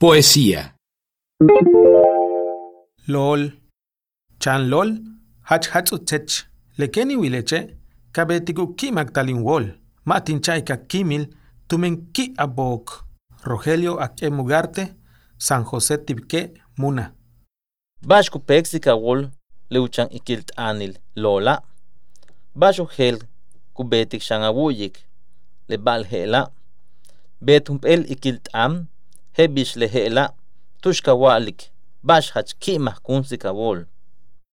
Poesía. LOL. Chan LOL. Hach hach utsech. Lekeni wileche. Kabetiku kimak talin wol. Matin chaika kimil. Tumen ki abok. Rogelio Ake Mugarte. San José Tibque Muna. Bashku pexika wol. Leuchan ikilt anil lola. Bashu hel. Kubetik shangawuyik. Le bal hela. Betum el ikilt am. Hebish le hela. Tushka walik. Bash hach kimah kunsika wol.